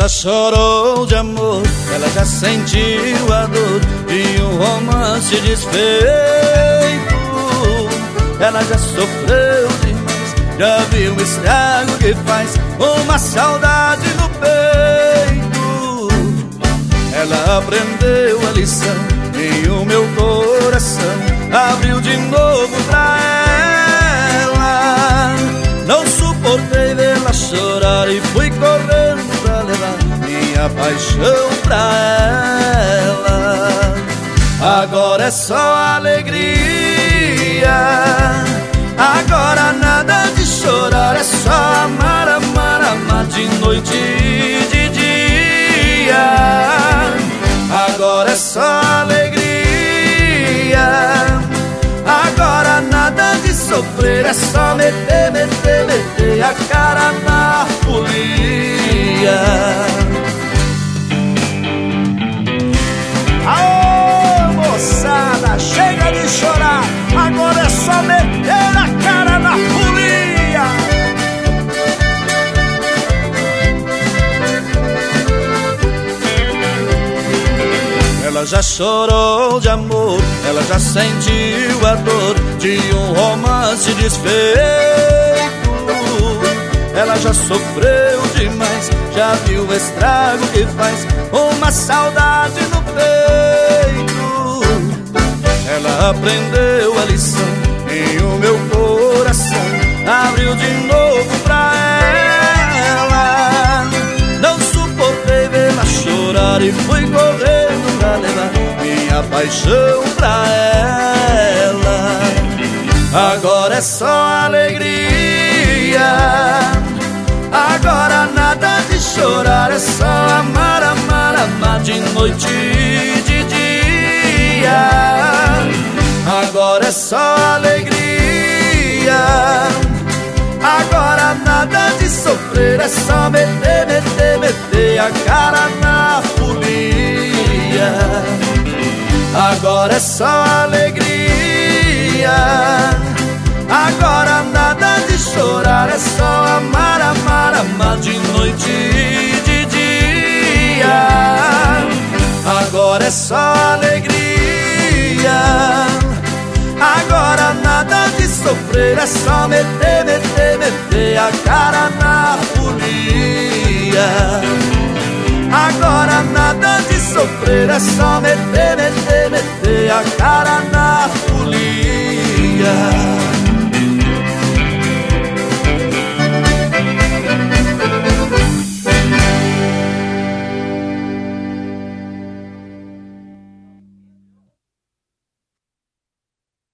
já chorou de amor, ela já sentiu a dor de um romance desfeito. Ela já sofreu demais, já viu o estrago que faz uma saudade no peito. Ela aprendeu a lição e o meu coração abriu de novo pra ela. Não suportei vê-la chorar e fui correndo pra levar minha paixão pra ela. Agora é só alegria, agora nada de chorar, é só amar, amar, amar de noite e de dia. Agora é só alegria, agora nada de sofrer, é só meter, meter, meter a cara na folia. Aô, moçada, chega de chorar, agora é só meter a cara na folia. Ela já chorou de amor, ela já sentiu a dor de um romance desfeito. Ela já sofreu demais, já viu o estrago que faz uma saudade no peito. Ela aprendeu a lição e o meu coração abriu de novo pra ela. Não suportei vê-la chorar e fui correndo pra levar minha paixão pra ela. Agora é só alegria, agora nada de chorar, é só amar, amar, amar de noite e de dia. Agora é só alegria, agora nada de sofrer, é só meter, meter, meter a cara na folia. Agora é só alegria, agora nada de chorar, é só amar, amar, amar de noite e de dia. Agora é só alegria, agora nada de sofrer, é só meter, meter, meter a cara na folia. Agora nada de sofrer, é só meter, meter, meter a cara na folia.